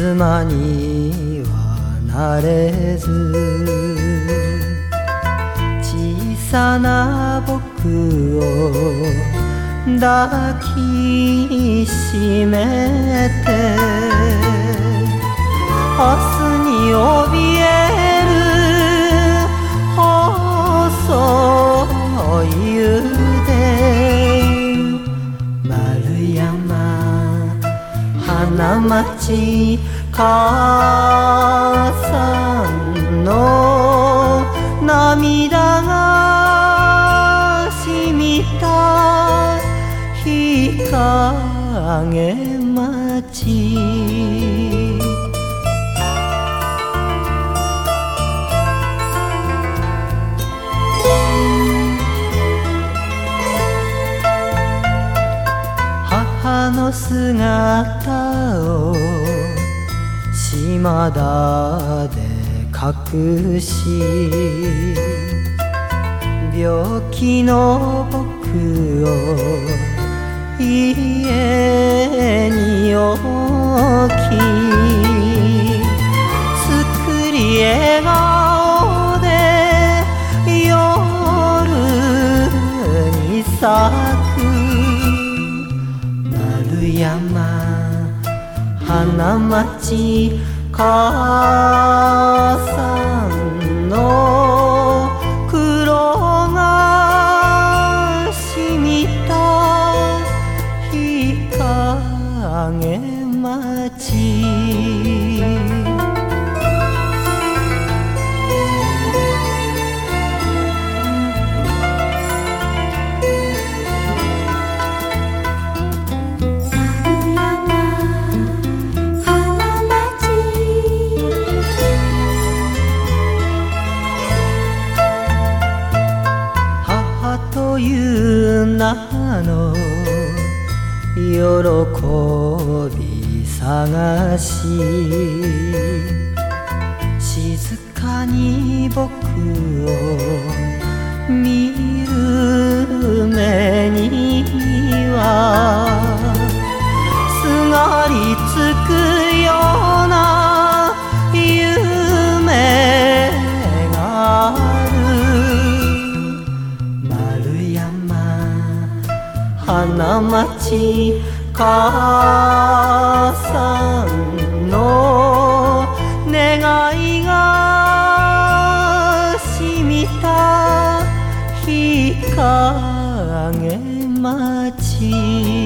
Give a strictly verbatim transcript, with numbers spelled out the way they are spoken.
妻にはなれず、小さな僕を抱きしめて、明日に怯える細い夕で、丸山花町母さんの涙がしみた日陰町、母の姿を島田で隠し、病気の僕を家に置き、作り笑顔で夜に咲く丸山花町母さんの黒がしみた日陰町、という名の喜び探し、静かに僕を見る目にはすがりつくような夢がある花町母さんの願いがしみた日陰町。